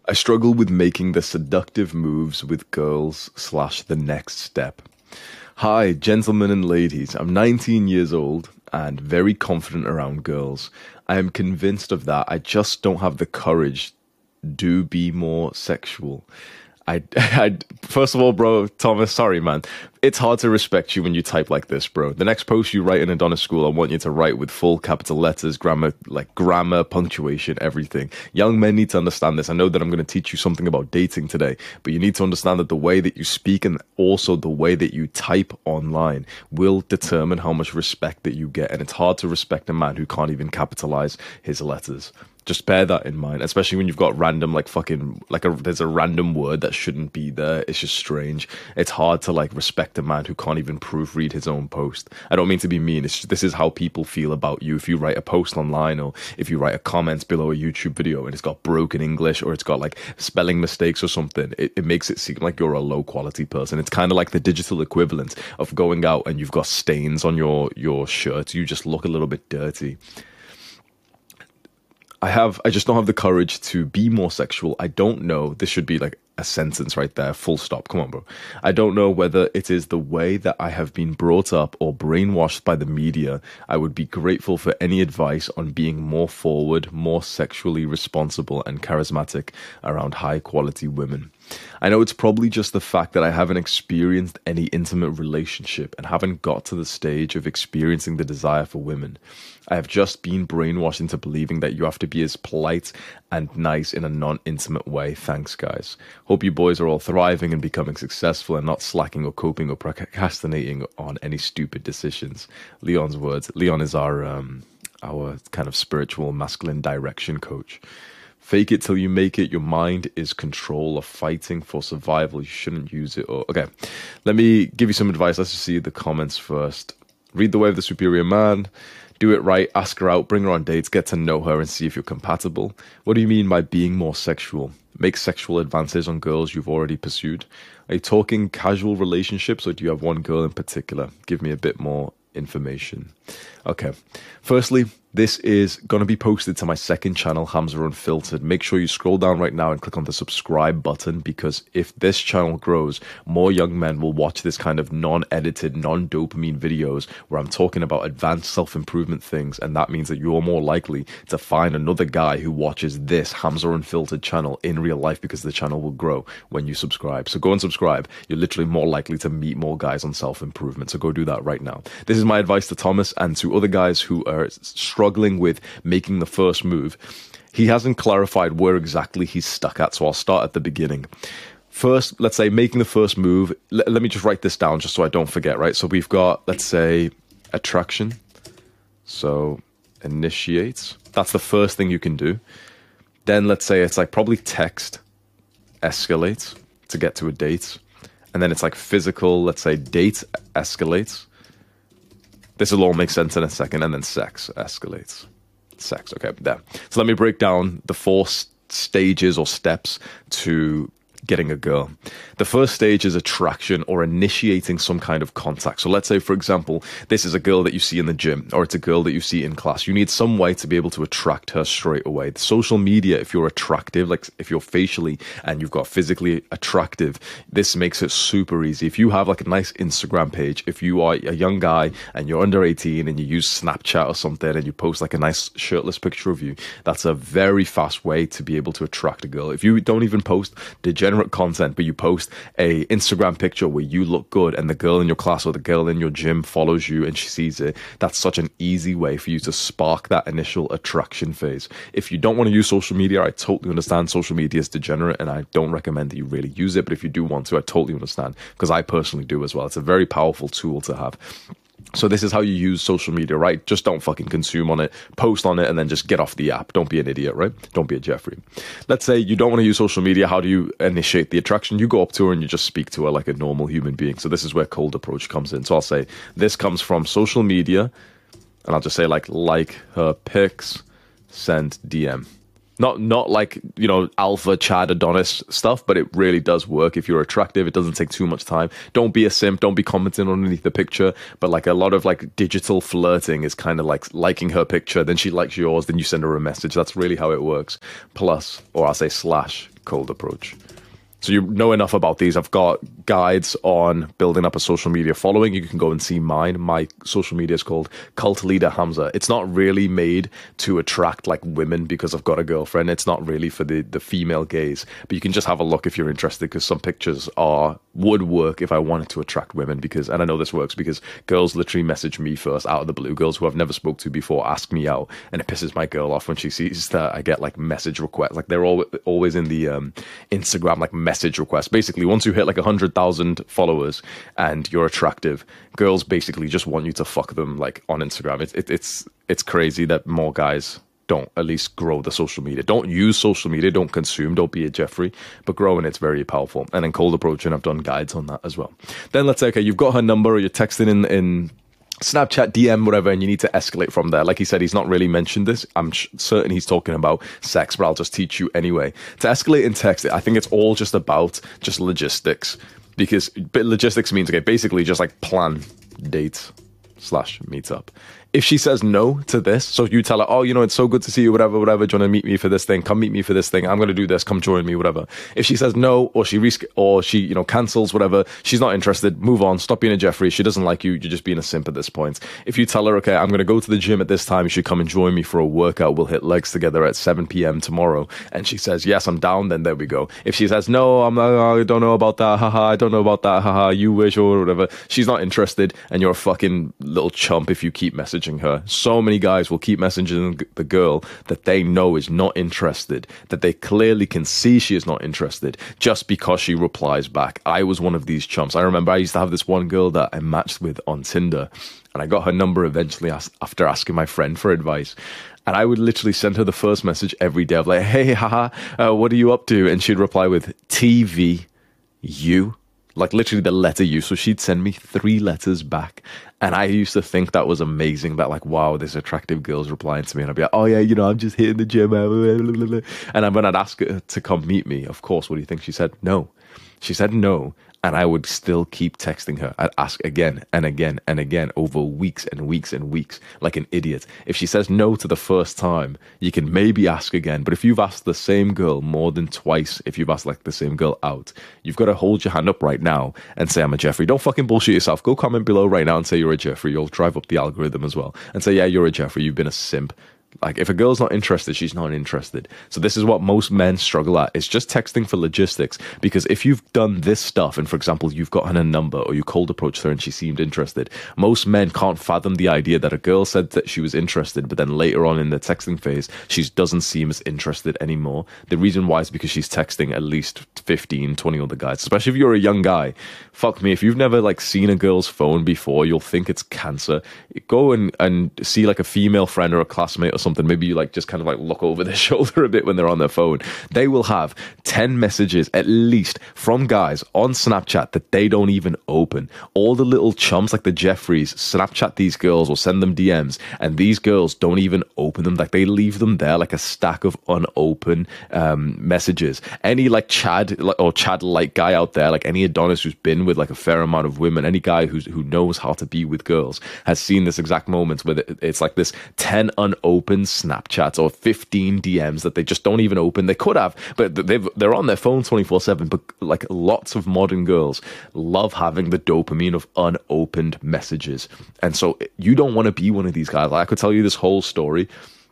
I struggle with making the seductive moves with girls slash the next step. Hi, gentlemen and ladies. I'm 19 years old and very confident around girls. I am convinced of that. I just don't have the courage to be more sexual. First of all, bro, Thomas, sorry, man. It's hard to respect you when you type like this, bro. The next post you write in Adonis School, I want you to write with full capital letters, grammar, punctuation, everything. Young men need to understand this. I know that I'm going to teach you something about dating today, but you need to understand that the way that you speak and also the way that you type online will determine how much respect that you get. And it's hard to respect a man who can't even capitalize his letters. Just bear that in mind, especially when you've got random, there's a random word that shouldn't be there. It's just strange. It's hard to respect a man who can't even proofread his own post. I don't mean to be mean. This is how people feel about you. If you write a post online or if you write a comment below a YouTube video and it's got broken English or it's got spelling mistakes or something, it makes it seem like you're a low quality person. It's kind of like the digital equivalent of going out and you've got stains on your shirt. You just look a little bit dirty. I just don't have the courage to be more sexual. I don't know. This should be a sentence right there, full stop. Come on, bro. I don't know whether it is the way that I have been brought up or brainwashed by the media. I would be grateful for any advice on being more forward, more sexually responsible and charismatic around high quality women. I know it's probably just the fact that I haven't experienced any intimate relationship and haven't got to the stage of experiencing the desire for women. I have just been brainwashed into believing that you have to be as polite and nice in a non-intimate way. Thanks, guys. Hope you boys are all thriving and becoming successful and not slacking or coping or procrastinating on any stupid decisions. Leon's words. Leon is our kind of spiritual masculine direction coach. Fake it till you make it. Your mind is control of fighting for survival. You shouldn't use it. Okay, let me give you some advice. Let's just see the comments first. Read The Way of the Superior Man. Do it right. Ask her out. Bring her on dates. Get to know her and see if you're compatible. What do you mean by being more sexual? Make sexual advances on girls you've already pursued. Are you talking casual relationships or do you have one girl in particular? Give me a bit more information. Okay. Firstly, this is going to be posted to my second channel, Hamza Unfiltered. Make sure you scroll down right now and click on the subscribe button, because if this channel grows, more young men will watch this kind of non-edited, non-dopamine videos where I'm talking about advanced self-improvement things, and that means that you're more likely to find another guy who watches this Hamza Unfiltered channel in real life, because the channel will grow when you subscribe. So go and subscribe. You're literally more likely to meet more guys on self-improvement. So go do that right now. This is my advice to Thomas and to other guys who are struggling with making the first move. He hasn't clarified where exactly he's stuck at, so I'll start at the beginning. First, let's say making the first move. Let me just write this down just so I don't forget, right? So we've got, let's say, attraction. So initiate. That's the first thing you can do. Then let's say it's probably text, escalate to get to a date. And then it's physical, let's say date, escalates. This will all make sense in a second. And then sex escalates. Sex, okay, there. So let me break down the four stages or steps to getting a girl. The first stage is attraction, or initiating some kind of contact. So let's say, for example, this is a girl that you see in the gym, or it's a girl that you see in class. You need some way to be able to attract her straight away. The social media, if you're attractive, if you're facially and you've got physically attractive, this makes it super easy. If you have a nice Instagram page, if you are a young guy and you're under 18 and you use Snapchat or something and you post a nice shirtless picture of you, that's a very fast way to be able to attract a girl. If you don't even post degenerate content, but you post a Instagram picture where you look good and the girl in your class or the girl in your gym follows you and she sees it, that's such an easy way for you to spark that initial attraction phase. If you don't want to use social media, I totally understand. Social media is degenerate and I don't recommend that you really use it, but if you do want to, I totally understand, because I personally do as well. It's a very powerful tool to have. So this is how you use social media, right? Just don't fucking consume on it, post on it, and then just get off the app. Don't be an idiot, right? Don't be a Jeffrey. Let's say you don't want to use social media. How do you initiate the attraction? You go up to her and you just speak to her like a normal human being. So this is where cold approach comes in. So I'll say this comes from social media, and I'll just say like her pics, send DM. Not alpha Chad Adonis stuff, but it really does work. If you're attractive, it doesn't take too much time. Don't be a simp. Don't be commenting underneath the picture. But a lot of digital flirting is kind of liking her picture, then she likes yours, then you send her a message. That's really how it works. Plus, or I'll say slash, cold approach. So you know enough about these. I've got guides on building up a social media following. You can go and see mine. My social media is called Cult Leader Hamza. It's not really made to attract like women because I've got a girlfriend. It's not really for the female gaze. But you can just have a look if you're interested, because some pictures would work if I wanted to attract women. And I know this works because girls literally message me first out of the blue. Girls who I've never spoke to before ask me out, and it pisses my girl off when she sees that I get like message requests. Like they're always in the Instagram like message requests. Basically, once you hit like 100,000 followers and you're attractive, girls basically just want you to fuck them like on Instagram. It's crazy that more guys don't at least grow the social media. Don't use social media, don't consume, don't be a Jeffrey, but growing it's very powerful. And then cold approaching, I've done guides on that as well. Then let's say, okay, you've got her number, or you're texting in Snapchat, DM, whatever, and you need to escalate from there. Like he said, he's not really mentioned this. I'm certain he's talking about sex, but I'll just teach you anyway. To escalate in text, I think it's all just about just logistics. Because logistics means, okay, basically just like plan dates / meetup. If she says no to this, so you tell her, oh, you know, it's so good to see you, whatever, do you want to meet me for this thing? Come meet me for this thing. I'm going to do this. Come join me, whatever. If she says no, or she you know, cancels, whatever, she's not interested, move on, stop being a Jeffrey. She doesn't like you. You're just being a simp at this point. If you tell her, okay, I'm going to go to the gym at this time, you should come and join me for a workout. We'll hit legs together at 7 p.m. tomorrow. And she says, yes, I'm down. Then there we go. If she says, no, I don't know about that. Haha, I don't know about that. Haha, you wish, or whatever. She's not interested, and you're a fucking little chump if you keep messaging her. So many guys will keep messaging the girl that they know is not interested, that they clearly can see she is not interested, just because she replies back. I was one of these chumps. I remember I used to have this one girl that I matched with on Tinder, and I got her number eventually after asking my friend for advice. And I would literally send her the first message every day of like, hey, haha, what are you up to? And she'd reply with TVU, like literally the letter U. So she'd send me 3 letters back. And I used to think that was amazing, that like, wow, this attractive girl's replying to me. And I'd be like, oh yeah, you know, I'm just hitting the gym. And when I'd ask her to come meet me, of course, what do you think? She said no. She said no. And I would still keep texting her. I'd ask again and again and again over weeks and weeks and weeks, like an idiot. If she says no to the first time, you can maybe ask again. But if you've asked the same girl more than twice, if you've asked like the same girl out, you've got to hold your hand up right now and say, I'm a Jeffrey. Don't fucking bullshit yourself. Go comment below right now and say you're a Jeffrey. You'll drive up the algorithm as well. And say, yeah, you're a Jeffrey. You've been a simp. Like, if a girl's not interested, she's not interested. So this is what most men struggle at. It's just texting for logistics. Because if you've done this stuff, and for example, you've gotten a number, or you cold approached her and she seemed interested, most men can't fathom the idea that a girl said that she was interested, but then later on in the texting phase, she doesn't seem as interested anymore. The reason why is because she's texting at least 15, 20 other guys. Especially if you're a young guy. Fuck me, if you've never like seen a girl's phone before, you'll think it's cancer. Go and see like a female friend or a classmate or something. Maybe you like just kind of like look over their shoulder a bit when they're on their phone. They will have 10 messages at least from guys on Snapchat that they don't even open. All the little chums like the Jeffreys Snapchat these girls or send them DMs, and these girls don't even open them. Like, they leave them there like a stack of unopened messages. Any like Chad or Chad-like guy out there, like any Adonis who's been with like a fair amount of women, any guy who knows how to be with girls has seen this exact moment where it's like this 10 unopened Snapchats or 15 DMs that they just don't even open. They could have, but they're on their phone 24/7. But like, lots of modern girls love having the dopamine of unopened messages, and so you don't want to be one of these guys. Like, I could tell you this whole story.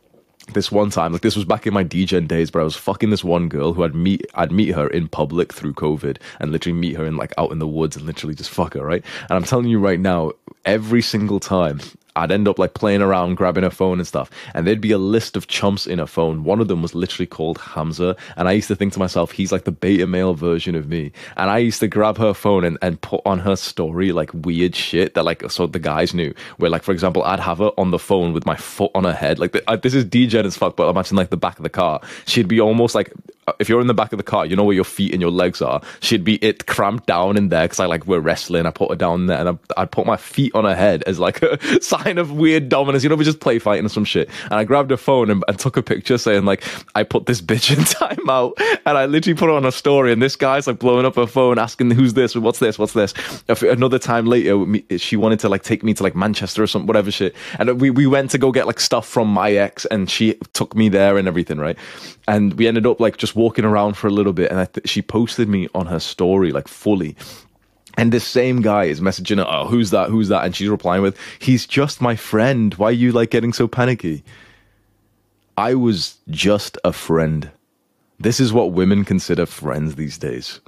This one time, like, this was back in my DGen days, but I was fucking this one girl who I'd meet her in public through COVID, and literally meet her in like out in the woods and literally just fuck her, right? And I'm telling you right now, every single time I'd end up like playing around, grabbing her phone and stuff, and there'd be a list of chumps in her phone. One of them was literally called Hamza, and I used to think to myself, he's like the beta male version of me. And I used to grab her phone and put on her story like weird shit that like, so the guys knew, where like, for example, I'd have her on the phone with my foot on her head. Like, this is DGen as fuck, but imagine like the back of the car. She'd be almost like, if you're in the back of the car, you know where your feet and your legs are. She'd be cramped down in there because we're wrestling. I put her down there, and I'd put my feet on her head as like a sign kind of weird dominance. You know, we just play fighting or some shit. And I grabbed her phone and took a picture saying like, I put this bitch in timeout. And I literally put it on a story. And this guy's like blowing up her phone asking, who's this? What's this? What's this? Another time later, she wanted to like take me to like Manchester or something, whatever shit. And we went to go get like stuff from my ex and she took me there and everything, right? And we ended up like just walking around for a little bit. And she posted me on her story like fully. And this same guy is messaging her, oh, who's that? Who's that? And she's replying with, he's just my friend. Why are you like getting so panicky? I was just a friend. This is what women consider friends these days.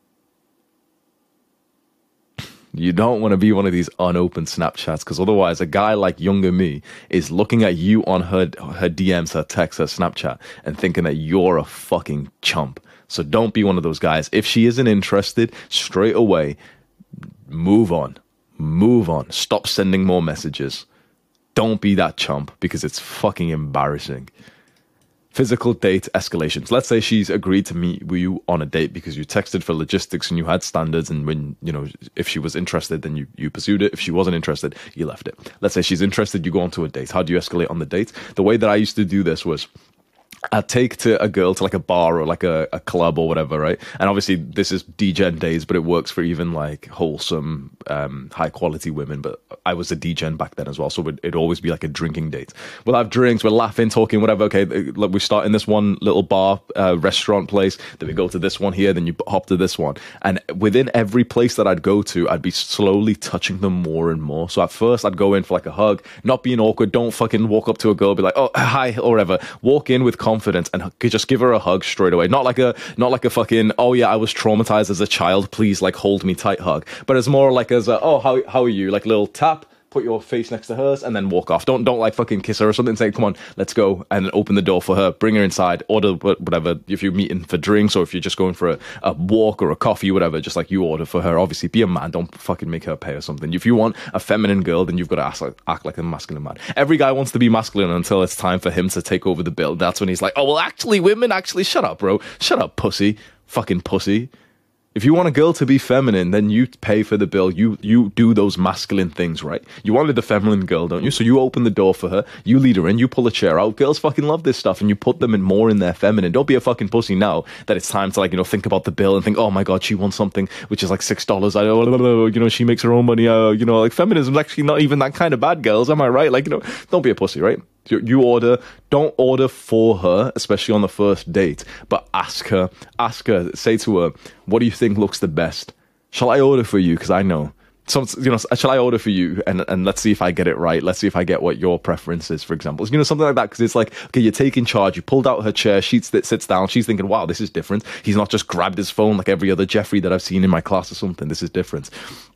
You don't want to be one of these unopened Snapchats, because otherwise a guy like younger me is looking at you on her DMs, her texts, her Snapchat, and thinking that you're a fucking chump. So don't be one of those guys. If she isn't interested, straight away, move on. Move on. Stop sending more messages. Don't be that chump, because it's fucking embarrassing. Physical date escalations. Let's say she's agreed to meet with you on a date because you texted for logistics and you had standards, and when, you know, if she was interested, then you pursued it. If she wasn't interested, you left it. Let's say she's interested, you go on to a date. How do you escalate on the date? The way that I used to do this was, I'd take a girl to like a bar or like a club or whatever, right? And obviously this is degen days, but it works for even like wholesome, high quality women. But I was a degen back then as well, so it'd always be like a drinking date. We'll have drinks, we're laughing, talking, whatever. Okay, like we start in this one little bar, restaurant place, then we go to this one here, then you hop to this one. And within every place that I'd go to, I'd be slowly touching them more and more. So at first I'd go in for like a hug, not being awkward. Don't fucking walk up to a girl, be like, oh, hi, or whatever. Walk in with confidence and just give her a hug straight away. Not like a fucking, oh yeah, I was traumatized as a child, please like hold me tight hug. But it's more like as a, oh, how are you? Like a little tap, put your face next to hers, and then walk off. Don't like fucking kiss her or something. Say, come on, let's go, and open the door for her. Bring her inside. Order whatever. If you're meeting for drinks or if you're just going for a walk or a coffee, whatever, just like you order for her. Obviously, be a man. Don't fucking make her pay or something. If you want a feminine girl, then you've got to act like a masculine man. Every guy wants to be masculine until it's time for him to take over the bill. That's when he's like, oh, well, actually, women, actually, shut up, bro. Shut up, pussy. Fucking pussy. If you want a girl to be feminine, then you pay for the bill. You do those masculine things, right? You wanted the feminine girl, don't you? So you open the door for her, you lead her in, you pull a chair out. Girls fucking love this stuff, and you put them in more in their feminine. Don't be a fucking pussy now that it's time to, like, you know, think about the bill and think, oh my god, she wants something which is like $6. You know, she makes her own money. You know, like, feminism's actually not even that kind of bad, girls. Am I right? Like, you know, don't be a pussy, right? You order, don't order for her, especially on the first date, but ask her, say to her, what do you think looks the best? Shall I order for you? Because I know. Shall I order for you? And let's see if I get it right. Let's see if I get what your preference is, for example. You know, something like that, because it's like, okay, you're taking charge. You pulled out her chair. She sits down. She's thinking, wow, this is different. He's not just grabbed his phone like every other Jeffrey that I've seen in my class or something. This is different.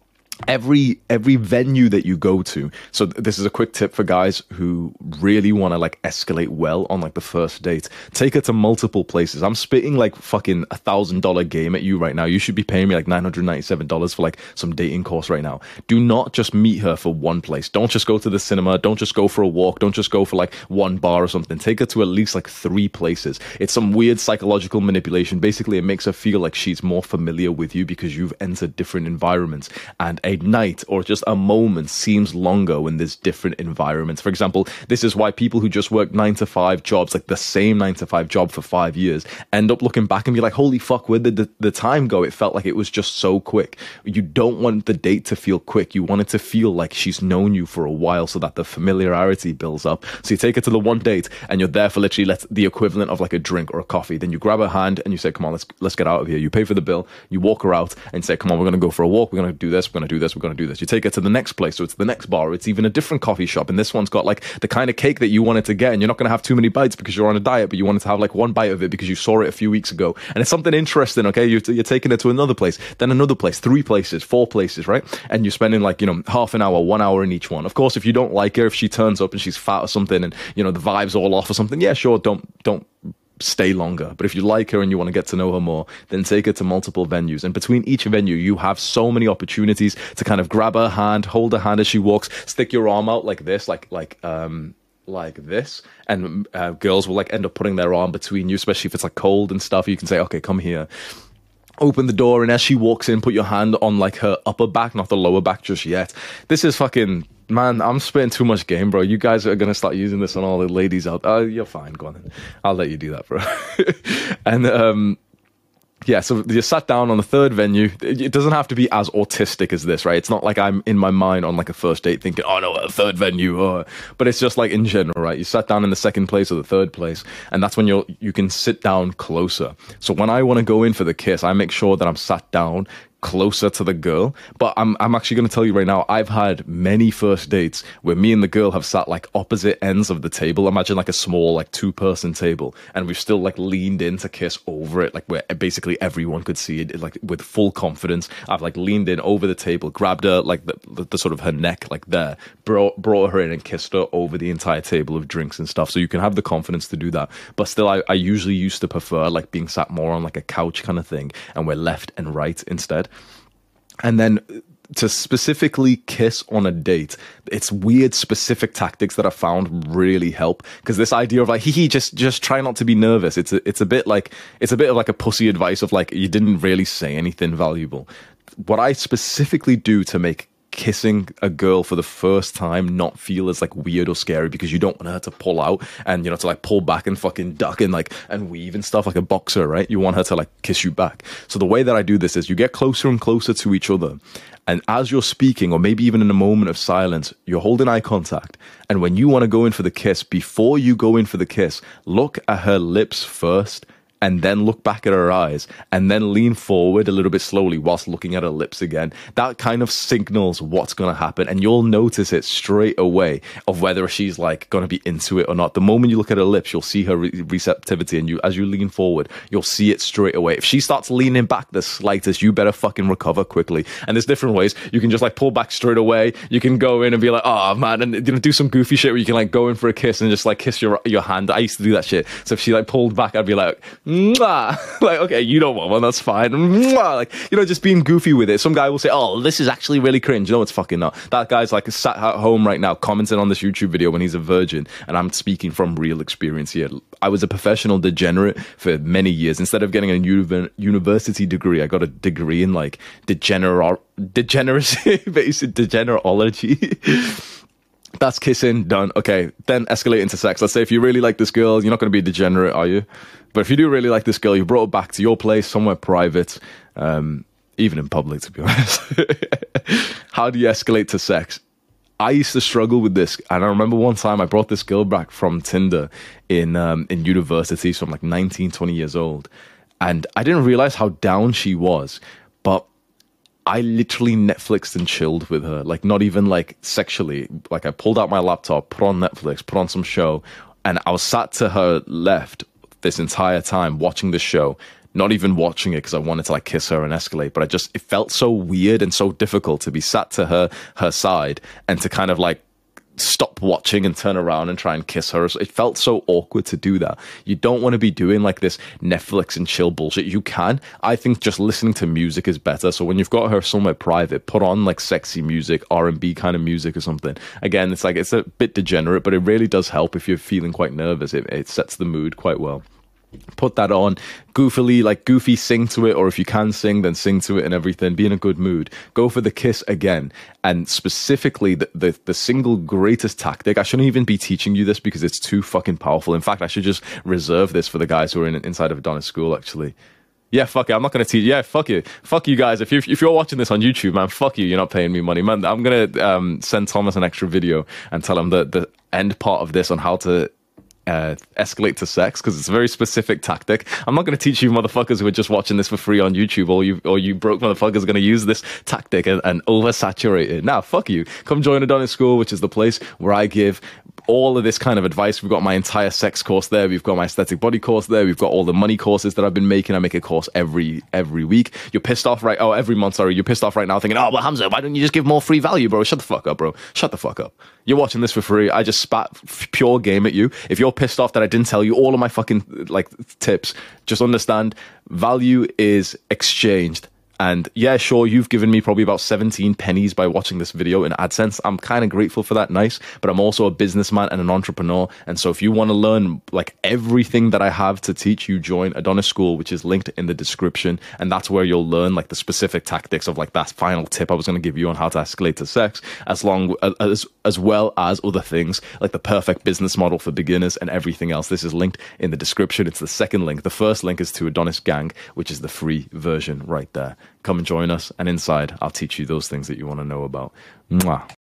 Every venue that you go to, so this is a quick tip for guys who really want to like escalate well on like the first date. Take her to multiple places. I'm spitting like fucking $1,000 game at you right now. You should be paying me like $997 for like some dating course right now. Do not just meet her for one place. Don't just go to the cinema. Don't just go for a walk. Don't just go for like one bar or something. Take her to at least like 3 places. It's some weird psychological manipulation. Basically, it makes her feel like she's more familiar with you because you've entered different environments, and a night or just a moment seems longer when there's different environments. For example, this is why people who just work 9-to-5 jobs, like the same 9-to-5 job for 5 years, end up looking back and be like, holy fuck, where did the time go? It felt like it was just so quick. You don't want the date to feel quick. You want it to feel like she's known you for a while, so that the familiarity builds up. So you take her to the one date and you're there for literally the equivalent of like a drink or a coffee. Then you grab her hand and you say, come on, let's get out of here. You pay for the bill. You walk her out and say, come on, we're going to go for a walk. We're going to do this. We're going to do this. We're going to do this. You take her to the next place, so it's the next bar. It's even a different coffee shop, and this one's got like the kind of cake that you wanted to get, and you're not going to have too many bites because you're on a diet, but you wanted to have like one bite of it because you saw it a few weeks ago, and it's something interesting. Okay, you're taking it to another place, then another place, 3 places, 4 places, right? And you're spending like, you know, half an hour, 1 hour in each one. Of course, if you don't like her, if she turns up and she's fat or something, and you know the vibe's all off or something, yeah, sure, don't stay longer. But if you like her and you want to get to know her more, then take her to multiple venues. And between each venue, you have so many opportunities to kind of grab her hand, hold her hand as she walks, stick your arm out like this, like this, and girls will like end up putting their arm between you, especially if it's like cold and stuff. You can say, okay, come here. Open the door, and as she walks in, put your hand on like her upper back, not the lower back just yet. This is fucking, man, I'm spitting too much game, bro. You guys are gonna start using this on all the ladies out. Oh, you're fine, go on then. I'll let you do that, bro. And yeah, so you sat down on the third venue. It doesn't have to be as autistic as this, right? It's not like I'm in my mind on like a first date thinking, oh no, a third venue. But it's just like in general, right? You sat down in the second place or the third place, and that's when you can sit down closer. So when I want to go in for the kiss, I make sure that I'm sat down closer to the girl. But I'm actually going to tell you right now, I've had many first dates where me and the girl have sat like opposite ends of the table. Imagine like a small like 2-person table, and we've still like leaned in to kiss over it, like where basically everyone could see it, like with full confidence. I've like leaned in over the table, grabbed her like the sort of her neck like there, brought her in and kissed her over the entire table of drinks and stuff. So you can have the confidence to do that. But still, I usually used to prefer like being sat more on like a couch kind of thing, and we're left and right instead. And then to specifically kiss on a date, it's weird specific tactics that I found really help, because this idea of like, just try not to be nervous. It's a bit of like a pussy advice of like, you didn't really say anything valuable. What I specifically do to make kissing a girl for the first time not feel as like weird or scary, because you don't want her to pull out and, you know, to like pull back and fucking duck and like and weave and stuff like a boxer, right? You want her to like kiss you back. So the way that I do this is you get closer and closer to each other, and as you're speaking, or maybe even in a moment of silence, you're holding eye contact. And when you want to go in for the kiss, before you go in for the kiss, look at her lips first, and then look back at her eyes, and then lean forward a little bit slowly whilst looking at her lips again. That kind of signals what's going to happen, and you'll notice it straight away of whether she's like going to be into it or not. The moment you look at her lips, you'll see her receptivity, and as you lean forward, you'll see it straight away. If she starts leaning back the slightest, you better fucking recover quickly. And there's different ways. You can just like pull back straight away. You can go in and be like, oh man, and you know, do some goofy shit where you can like go in for a kiss and just like kiss your hand. I used to do that shit. So if she like pulled back, I'd be like, mwah! Like, okay, you don't want one, that's fine. Mwah! Like, you know, just being goofy with it. Some guy will say, oh, this is actually really cringe. No, it's fucking not. That guy's like sat at home right now commenting on this YouTube video when he's a virgin, and I'm speaking from real experience here. I was a professional degenerate for many years. Instead of getting a university degree, I got a degree in like degeneracy, basic degenerology. That's kissing, done. Okay, then escalate into sex. Let's say if you really like this girl, you're not going to be a degenerate, are you? But if you do really like this girl, you brought her back to your place, somewhere private, even in public, to be honest. How do you escalate to sex? I used to struggle with this, and I remember one time I brought this girl back from Tinder in university, so I'm like 19, 20 years old, and I didn't realize how down she was, but I literally Netflixed and chilled with her, like not even like sexually. Like I pulled out my laptop, put on Netflix, put on some show, and I was sat to her left this entire time watching the show, not even watching it because I wanted to like kiss her and escalate, but it felt so weird and so difficult to be sat to her side and to kind of like stop watching and turn around and try and kiss her. It felt so awkward to do that. You don't want to be doing like this Netflix and chill bullshit. You can. I think just listening to music is better. So when you've got her somewhere private, put on like sexy music, R&B kind of music or something. Again, it's like, it's a bit degenerate, but it really does help if you're feeling quite nervous. It sets the mood quite well. Put that on, goofily, like goofy, sing to it, or if you can sing, then sing to it and everything. Be in a good mood. Go for the kiss again. And specifically, the single greatest tactic, I shouldn't even be teaching you this because it's too fucking powerful. In fact, I should just reserve this for the guys who are inside of Adonis School, actually. Yeah, fuck it. I'm not going to teach. Yeah, fuck you. Fuck you guys. If you're watching this on YouTube, man, fuck you. You're not paying me money, man. I'm going to send Thomas an extra video and tell him the end part of this on how to escalate to sex, because it's a very specific tactic. I'm not going to teach you motherfuckers who are just watching this for free on YouTube, or you broke motherfuckers are going to use this tactic and oversaturate it. Now, fuck you. Come join Adonis School, which is the place where I give all of this kind of advice. We've got my entire sex course there. We've got my aesthetic body course there. We've got all the money courses that I've been making. I make a course every week. You're pissed off right? Oh, every month, sorry. You're pissed off right now thinking, oh, well, Hamza, why don't you just give more free value, bro? Shut the fuck up, bro. Shut the fuck up. You're watching this for free. I just spat pure game at you. If you're pissed off that I didn't tell you all of my fucking like tips, just understand value is exchanged. And yeah, sure, you've given me probably about 17 pennies by watching this video in AdSense. I'm kind of grateful for that, nice. But I'm also a businessman and an entrepreneur. And so if you want to learn like everything that I have to teach you, join Adonis School, which is linked in the description. And that's where you'll learn like the specific tactics of like that final tip I was going to give you on how to escalate to sex, as well as other things like the perfect business model for beginners and everything else. This is linked in the description. It's the second link. The first link is to Adonis Gang, which is the free version right there. Come and join us, and inside I'll teach you those things that you want to know about. Mwah.